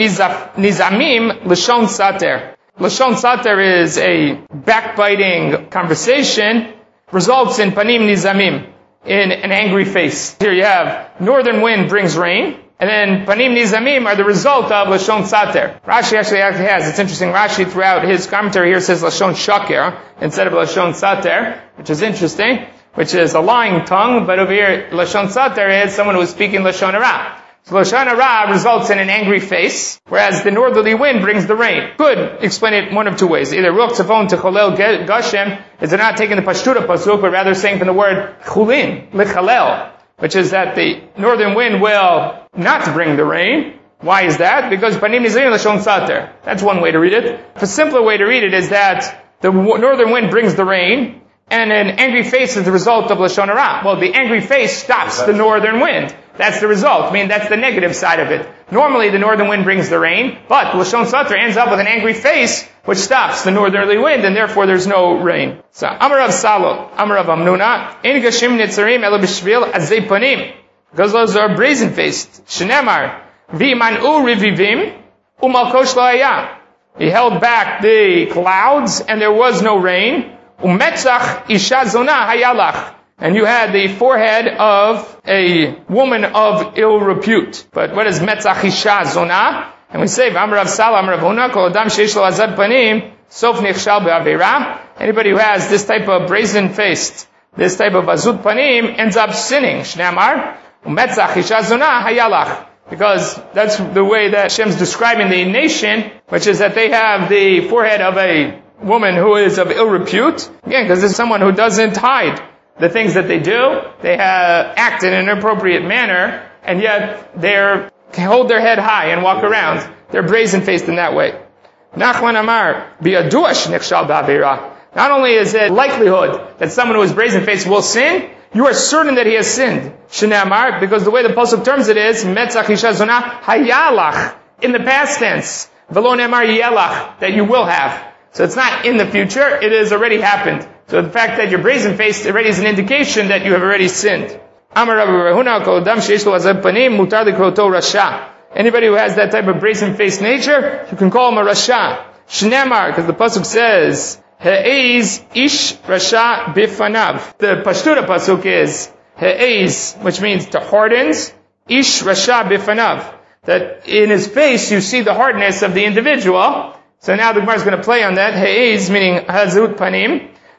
Nizamim Lashon Sater. Lashon Sater is a backbiting conversation, results in Panim Nizamim, in an angry face. Here you have, northern wind brings rain, and then Panim Nizamim are the result of Lashon Sater. Rashi actually has, it's interesting, Rashi throughout his commentary here says Lashon Shaker instead of Lashon Sater, which is interesting, which is a lying tongue, but over here Lashon Sater is someone who is speaking Lashon Hara. So Lashon Hara results in an angry face, whereas the northerly wind brings the rain. Could explain it one of two ways. Either Ruach Tzafon Techolel Gashem is they're not taking the Pashtuta Pasuk, but rather saying from the word Chulin, Lichalel, which is that the northern wind will not bring the rain. Why is that? Because Panim Nizamim Lashon Sater. That's one way to read it. A simpler way to read it is that the northern wind brings the rain, and an angry face is the result of Lashon Hara. Well, the angry face stops the northern wind. That's the result. I mean, that's the negative side of it. Normally, the northern wind brings the rain, but Lashon Sater ends up with an angry face, which stops the northerly wind, and therefore there's no rain. So, Amar Rav Salo, Amar Rav Amnuna, Ein Gashim Netzarim Elo B'Shvil Azei Panim. Because those are brazen-faced. Shneimar, V'Imanu Rivivim, Umalkosh La'aya. He held back the clouds, and there was no rain. Umetzach Isha Zonah Hayalach. And you had the forehead of a woman of ill repute. But what is Metzach Isha Zonah? And we say, Amar Rav Sala, Amar Rav Huna, Kol Adam Sheish Lo Azad Panim, Sof Nichshal Be'Aveira. Anybody who has this type of brazen-faced, this type of Azud Panim, ends up sinning. Shneimar, Umetzach Isha Zonah Hayalach. Because that's the way that Hashem's describing the nation, which is that they have the forehead of a woman who is of ill repute. Again, because it's someone who doesn't hide the things that they do. They act in an inappropriate manner, and yet they hold their head high and walk around. They're brazen-faced in that way. Nachman Amar, Bi'aduash Nichshal Ba'Aveira. Not only is it likelihood that someone who is brazen-faced will sin, you are certain that he has sinned. Shneimar, because the way the pasuk terms it is, Metzach Isha Zonah Hayalach, in the past tense. V'lo ne'amar Yelach, that you will have. So it's not in the future, it has already happened. So the fact that you're brazen-faced already is an indication that you have already sinned. Amar Rabbi Rahuna, Kol Adam Sheish Lo Azad Panim, Mutar Likroto Rasha. Anybody who has that type of brazen-faced nature, you can call him a Rasha. Shneimar, because the pasuk says, He'ez ish Rasha bifanav. The Pashtuta pasuk is, He'ez, which means to hardens, ish Rasha bifanav. That in his face you see the hardness of the individual. So now the Gemara is going to play on that. He'ez, meaning Hazut Panim.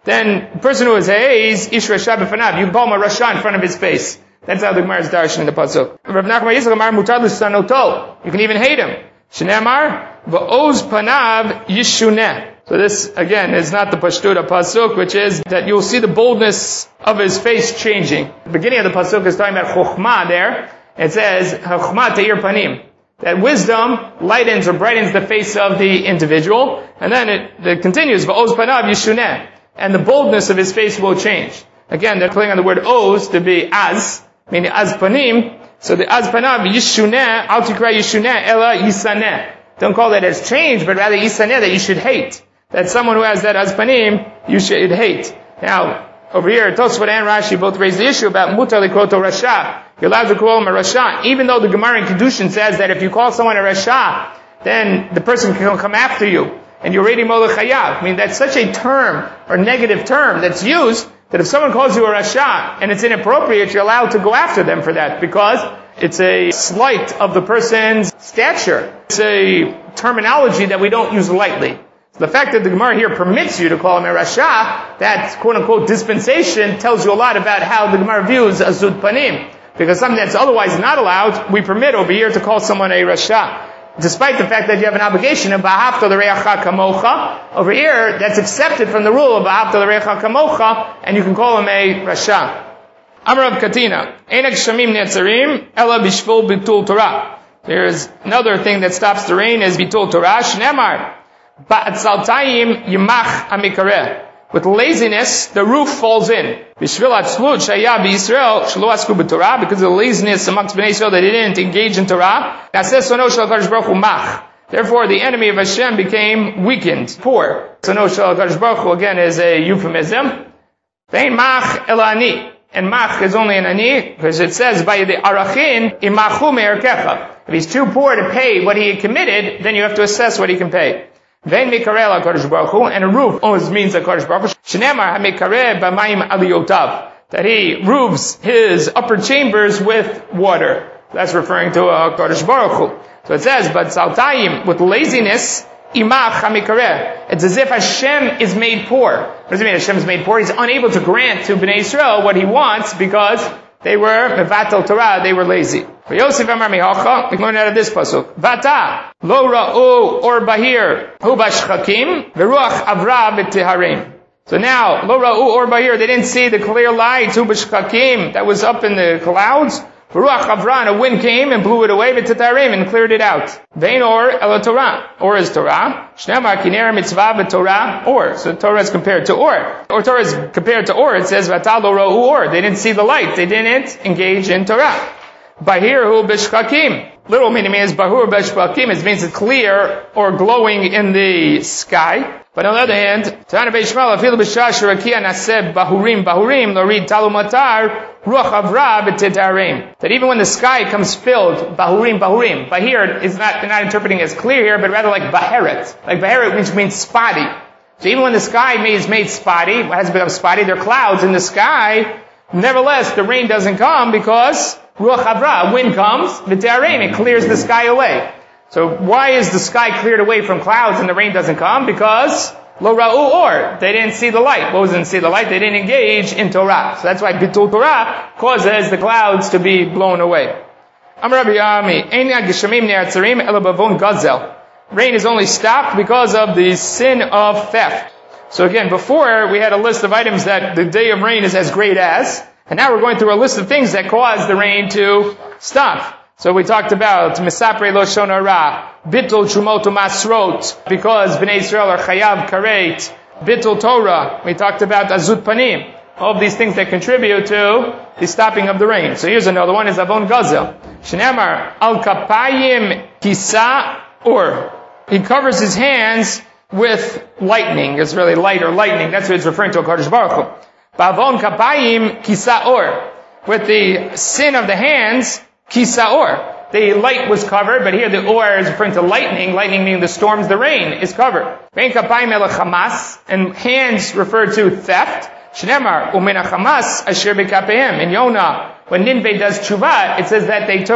then the person who is Hayes, Ish Rasha b'fanav, you can call him a Rasha in front of his face. That's how the Gemara is darshan in the pasuk. Rav Nachman Yitzchak Amar mutar l'sanoto. You can even hate him. Shneimar v'oz panav yishuneh. So this again is not the pashtut of pasuk, which is that you'll see the boldness of his face changing. The beginning of the pasuk is talking about chokhmah. There it says chokhmah teir panim. That wisdom lightens or brightens the face of the individual, and then it continues v'oz panav yishuneh, and the boldness of his face will change. Again, they're playing on the word oz to be az, meaning az panim. So the az panav yishuneh, al tikra yishuneh ela yisaneh. Don't call that as change, but rather yisaneh, that you should hate. That someone who has that az panim, you should hate. Now, over here, Tosfot and Rashi both raise the issue about mutar likroto rasha. You're allowed to call him a rasha, even though the Gemara in Kedushin says that if you call someone a rasha, then the person can come after you, and you're reading molech hayav. I mean, that's such a term, or negative term, that's used, that if someone calls you a rasha, and it's inappropriate, you're allowed to go after them for that, because it's a slight of the person's stature. It's a terminology that we don't use lightly. The fact that the Gemara here permits you to call him a rasha, that quote-unquote dispensation tells you a lot about how the Gemara views azud panim. Because something that's otherwise not allowed, we permit over here to call someone a rasha. Despite the fact that you have an obligation of v'ahavta l'reacha kamocha, over here, that's accepted from the rule of v'ahavta l'reacha kamocha, and you can call him a rasha. Amar Rav Katina, Einak shamim netzarim, ela bishvul bitul Torah. There's another thing that stops the rain is bitul Torah, shnemar. Ba'atzaltayim yimach amikareh. With laziness, the roof falls in. B'shvil atzlut shaya b'Yisrael shelo asku b'Torah, because of the laziness amongst Bnei Yisrael, they didn't engage in Torah. Therefore, the enemy of Hashem became weakened, poor. Sono shel HaKadosh Baruch Hu again is a euphemism. Vein mach el ani, and mach is only an ani because it says by the arachin imachu me'erkecha. If he's too poor to pay what he committed, then you have to assess what he can pay. Vein mikareh HaKadosh Baruch Hu, and a roof always means HaKadosh Baruch Hu. Shneimar hamikareh b'mayim aliyotav, that he roofs his upper chambers with water. That's referring to HaKadosh Baruch Hu. So it says, but saltayim, with laziness, imach hamikareh. It's as if Hashem is made poor. What does it mean Hashem is made poor? He's unable to grant to Bnei Yisrael what he wants because they were mevatel Torah, they were lazy. Yosef Amar Mihacha, we learn out of this pasuk. Vata, lo ra'u or bahir, hu bashchakim, v'ruach avra b'tiharim. So now, lo ra'u or bahir, they didn't see the clear light, hu bashchakim, that was up in the clouds. V'ruach avra, and a wind came and blew it away, v'tiharim, and cleared it out. Vein or el Torah, or is Torah. Shneimar kinera mitzvah v'torah, or. So Torah is compared to or. Or Torah is compared to or. It says vata lo ra'u or. They didn't see the light. They didn't engage in Torah. Bahirhu b'shchakim. Literal meaning is bahur b'shchakim. It means it's clear or glowing in the sky. But on the other hand, Tana Beishmal afilu b'shah sherakia naseh bahurim lorid talu matar ruach avra b'tetarim. That even when the sky comes filled bahurim, bahir is not, they're not interpreting as clear here, but rather like baheret. Like baheret means spotty. So even when the sky is made spotty, has become spotty, there are clouds in the sky. Nevertheless, the rain doesn't come because ruach avra, wind comes, v'te'arim, it clears the sky away. So why is the sky cleared away from clouds and the rain doesn't come? Because lo ra'u or, they didn't see the light. What was didn't see the light? They didn't engage in Torah. So that's why bitul Torah causes the clouds to be blown away. Amar Rabbi Yami, ein geshamim ne'atzarim ela bavon gazel. Rain is only stopped because of the sin of theft. So again, before we had a list of items that the day of rain is as great as, and now we're going through a list of things that cause the rain to stop. So we talked about Mesapre Lo Shonara, Bittul Trumot Masrot, because Bnei Yisrael are Chayav Karet, Bittul Torah. We talked about Azut Panim. All of these things that contribute to the stopping of the rain. So here's another one, is Avon Gazel. Shneimar Al Kapayim Kisa Or. He covers his hands with lightning. It's really light or lightning. That's what it's referring to, HaKadosh Baruch Hu. Bavon Kapayim Kisa Or. With the sin of the hands, Kisa Or. The light was covered, but here the or is referring to lightning. Lightning meaning the storms, the rain is covered. Vein Kapayim El Chamas, and hands refer to theft. Shneimar Umena Chamas Asher Bekapeim. In Yonah, when Ninveh does tshuva, it says that they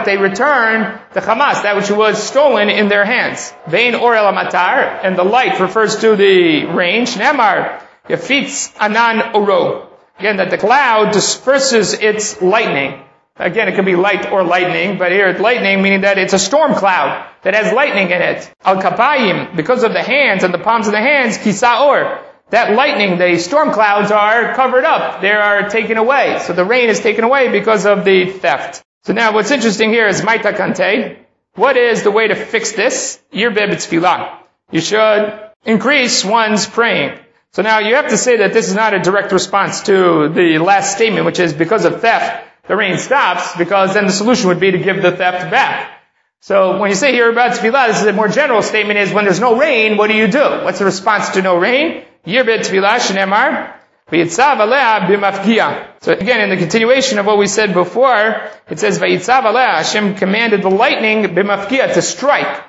returned the Hamas, that which was stolen in their hands. Vein or el matar, and the light refers to the rain. Shneimar Yafitz anan oro. Again, that the cloud disperses its lightning. Again, it can be light or lightning, but here it's lightning, meaning that it's a storm cloud that has lightning in it. Al-kapayim, because of the hands and the palms of the hands, kisaor. That lightning, the storm clouds are covered up. They are taken away. So the rain is taken away because of the theft. So now what's interesting here is Maita Kante. What is the way to fix this? Yirbeh b'tfilah. You should increase one's praying. So now you have to say that this is not a direct response to the last statement, which is because of theft, the rain stops, because then the solution would be to give the theft back. So when you say here about tefillah, this is a more general statement, is when there's no rain, what do you do? What's the response to no rain? Yirbeh tefillah shenemar v'yitzav alea b'mafkia. So again, in the continuation of what we said before, it says v'yitzav alea, Hashem commanded the lightning b'mafkia to strike.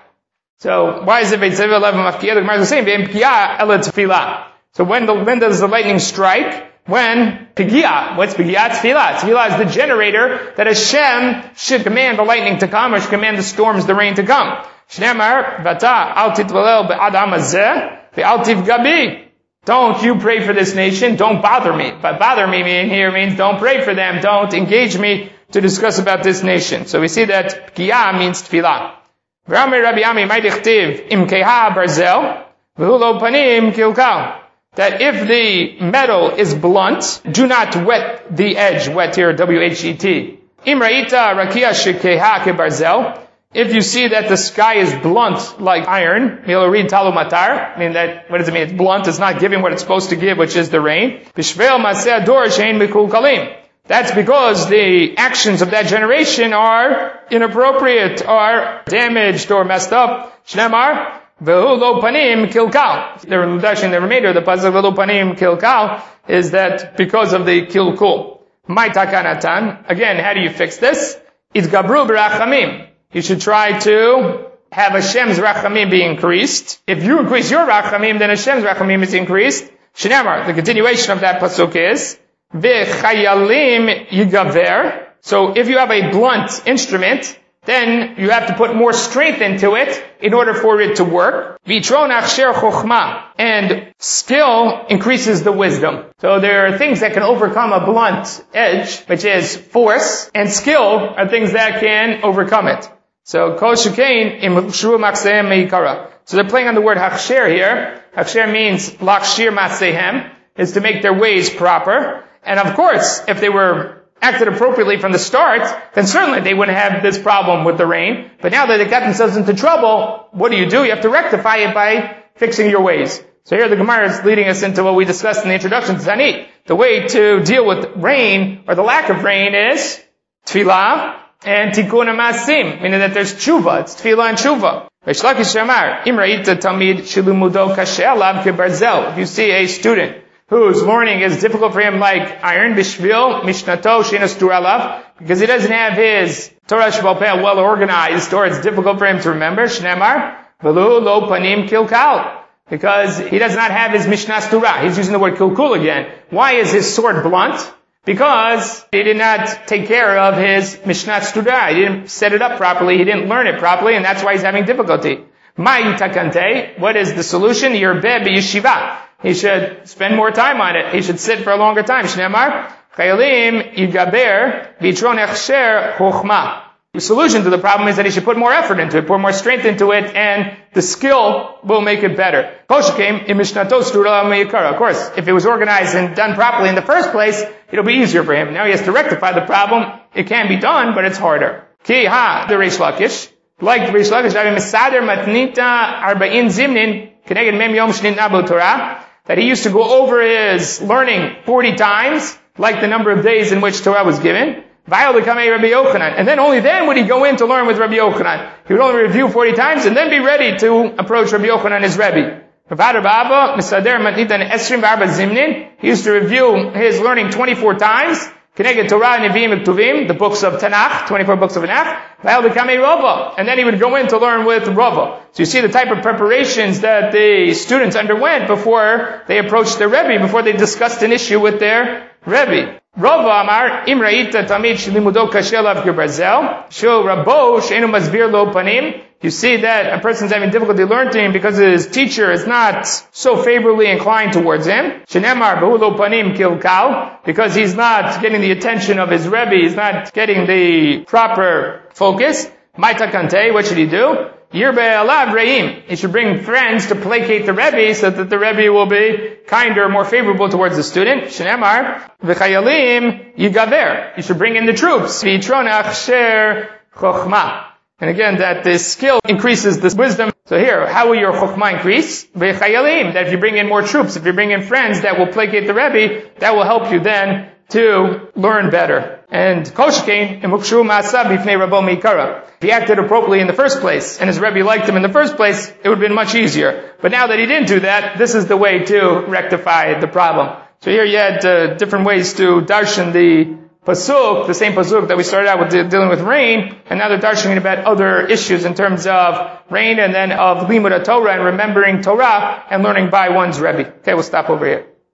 So why is it v'yitzav alea b'mafkia? The Gemara is saying v'mafkia ela tefillah. So when does the lightning strike? When Pigia, what's Pigia? Tefillah. Tefillah is the generator that Hashem should command the lightning to come, or should command the storms, the rain to come. Shneimar, vata al titvalel be'ad hamazeh ve'al tifgabi. Don't you pray for this nation, don't bother me. But bother me here means don't pray for them, don't engage me to discuss about this nation. So we see that Pigia means Tefillah. V'amir Rabbi Ami ma'dichtiv im keha barzel v'hu lo panim kilkal. That if the metal is blunt, do not wet the edge. Wet here, W-H-E-T. Imraita rakia shekeha kebarzel. If you see that the sky is blunt like iron, milorid talu matar. I mean that, what does it mean? It's blunt, it's not giving what it's supposed to give, which is the rain. Bishvel maseh ador shein mikul kalim. That's because the actions of that generation are inappropriate, are damaged or messed up. Shnemar. Ve'hu lo panim kilkal. The remainder of the pasuk ve'hu lo panim kilkal is that because of the kilkul. My takanatan. Again, how do you fix this? It's gabru b'rachamim. You should try to have Hashem's rachamim be increased. If you increase your rachamim, then Hashem's rachamim is increased. Shnamar. The continuation of that pasuk is ve'chayalim yigaver. So if you have a blunt instrument, then you have to put more strength into it in order for it to work. Vitron achsher chokhmah. And skill increases the wisdom. So there are things that can overcome a blunt edge, which is force, and skill are things that can overcome it. So kol shekain im shru maksehem meikara. So they're playing on the word hachsher here. Hachsher means lakshir masehem, is to make their ways proper. And of course, if they were acted appropriately from the start, then certainly they wouldn't have this problem with the rain. But now that they got themselves into trouble, what do? You have to rectify it by fixing your ways. So here the Gemara is leading us into what we discussed in the introduction to Tanit. The way to deal with rain, or the lack of rain, is tefillah and tikkun ha'masim, meaning that there's tshuva. It's tefillah and tshuva. Reish Lakish Amar, im ra'ita talmid shelimudo kashe alav kebarzel. If you see a student whose learning is difficult for him like iron, bishvil, mishnato, shenas turalav, because he doesn't have his Torah Sheba'al Peh well organized, or it's difficult for him to remember, shnemar, v'lu lo panim kilkal, because he does not have his Mishnas Torah. He's using the word kilkul again. Why is his sword blunt? Because he did not take care of his Mishnas Torah. He didn't set it up properly, he didn't learn it properly, and that's why he's having difficulty. Ma'i takante, what is the solution? Yirbeh b'yeshiva. He should spend more time on it. He should sit for a longer time. Shneimar, chayalim yigaber vitron echsher chokhmah. The solution to the problem is that he should put more effort into it, put more strength into it, and the skill will make it better. Of course, if it was organized and done properly in the first place, it'll be easier for him. Now he has to rectify the problem. It can be done, but it's harder. Ki ha, the Reish Lakish. Like the Reish Lakish, Misader matnita arba'in zimnin keneged mem yom shnitna b'Torah. That he used to go over his learning 40 times, like the number of days in which Torah was given. And then only then would he go in to learn with Rabbi Yochanan. He would only review 40 times and then be ready to approach Rabbi Yochanan, his Rebbe. He used to review his learning 24 times. The books of Tanakh, 24 books of Tanakh. And then he would go in to learn with Rava. So you see the type of preparations that the students underwent before they approached their Rebbe, before they discussed an issue with their Rebbe. Rava Amar, Imraita Tamid Shlimudo Kashelav Gebarzel, Shil Rabo Sheinu Masbir Lo Panim, You see that a person's having difficulty learning because his teacher is not so favorably inclined towards him. Shenemar behulo panim kilkal, because he's not getting the attention of his Rebbe, he's not getting the proper focus. Maita kante, what should he do? Yirbe alav re'im. He should bring friends to placate the Rebbe so that the Rebbe will be kinder, more favorable towards the student. Shenemar v'chayalim yigaver. You should bring in the troops. V'yitronach sher chokhmah. And again, that this skill increases this wisdom. So here, how will your chokhmah increase? V'chayalim. That if you bring in more troops, if you bring in friends that will placate the Rebbe, that will help you then to learn better. And Koshkein, imukshu ma'asav bifnei Rabo Meikara. If he acted appropriately in the first place, and his Rebbe liked him in the first place, it would have been much easier. But now that he didn't do that, this is the way to rectify the problem. So here you had different ways to darshan the pasuk, the same pasuk that we started out with dealing with rain, and now they're darshaning about other issues in terms of rain and then of limud Torah and remembering Torah and learning by one's Rebbe. Okay, we'll stop over here.